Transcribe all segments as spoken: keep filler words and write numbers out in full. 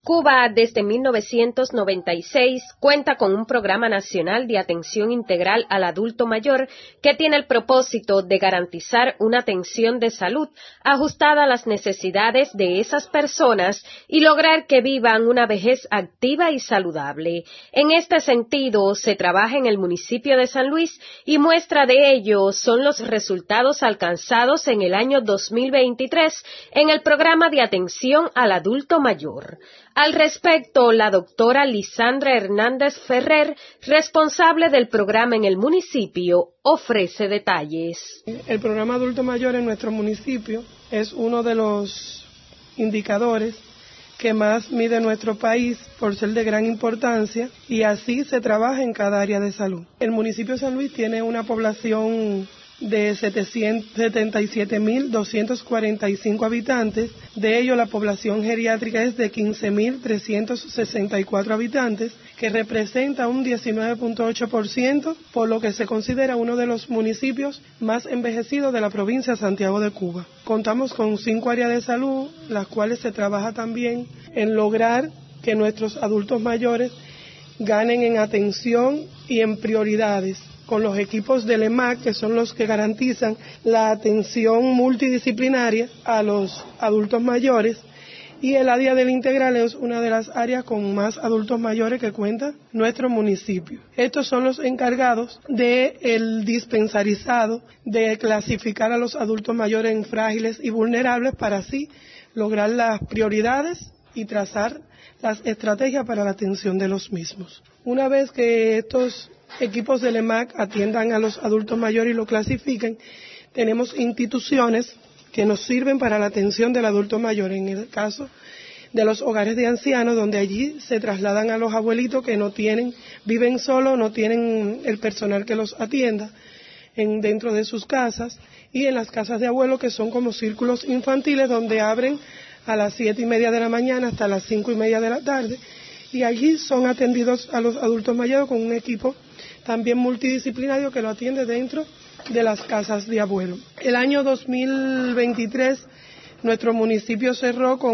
Cuba, desde mil novecientos noventa y seis, cuenta con un programa nacional de atención integral al adulto mayor que tiene el propósito de garantizar una atención de salud ajustada a las necesidades de esas personas y lograr que vivan una vejez activa y saludable. En este sentido, se trabaja en el municipio de San Luis y muestra de ello son los resultados alcanzados en el año dos mil veintitrés en el programa de atención al adulto mayor. Al respecto, la doctora Lisandra Hernández Ferrer, responsable del programa en el municipio, ofrece detalles. El programa adulto mayor en nuestro municipio es uno de los indicadores que más mide nuestro país por ser de gran importancia y así se trabaja en cada área de salud. El municipio de San Luis tiene una población de setenta y siete mil doscientos cuarenta y cinco habitantes, de ello la población geriátrica es de quince mil trescientos sesenta y cuatro habitantes, que representa un diecinueve punto ocho por ciento, por lo que se considera uno de los municipios más envejecidos de la provincia de Santiago de Cuba. Contamos con cinco áreas de salud, las cuales se trabaja también en lograr que nuestros adultos mayores ganen en atención y en prioridades, con los equipos del E M A C, que son los que garantizan la atención multidisciplinaria a los adultos mayores, y el área del integral es una de las áreas con más adultos mayores que cuenta nuestro municipio. Estos son los encargados del dispensarizado, de clasificar a los adultos mayores en frágiles y vulnerables para así lograr las prioridades y trazar las estrategias para la atención de los mismos. Una vez que estos equipos del E M A C atiendan a los adultos mayores y lo clasifiquen, tenemos instituciones que nos sirven para la atención del adulto mayor, en el caso de los hogares de ancianos, donde allí se trasladan a los abuelitos que no tienen, viven solos, no tienen el personal que los atienda en, dentro de sus casas, y en las casas de abuelos, que son como círculos infantiles, donde abren a las siete y media de la mañana hasta las cinco y media de la tarde, y allí son atendidos a los adultos mayores con un equipo también multidisciplinario que lo atiende dentro de las casas de abuelos. El año dos mil veintitrés nuestro municipio cerró con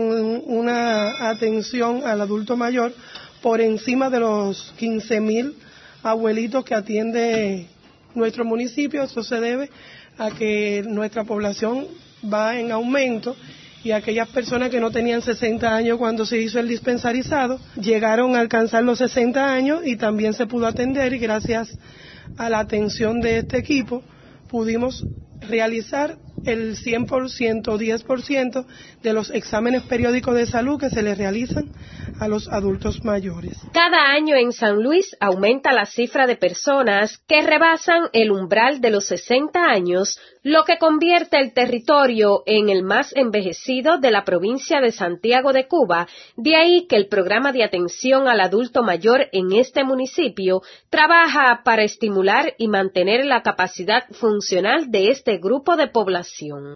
una atención al adulto mayor por encima de los quince mil abuelitos que atiende nuestro municipio. Eso se debe a que nuestra población va en aumento y aquellas personas que no tenían sesenta años cuando se hizo el dispensarizado llegaron a alcanzar los sesenta años y también se pudo atender, y gracias a la atención de este equipo pudimos realizar el cien por ciento, diez por ciento de los exámenes periódicos de salud que se les realizan a los adultos mayores. Cada año en San Luis aumenta la cifra de personas que rebasan el umbral de los sesenta años, lo que convierte el territorio en el más envejecido de la provincia de Santiago de Cuba. De ahí que el programa de atención al adulto mayor en este municipio trabaja para estimular y mantener la capacidad funcional de este grupo de población.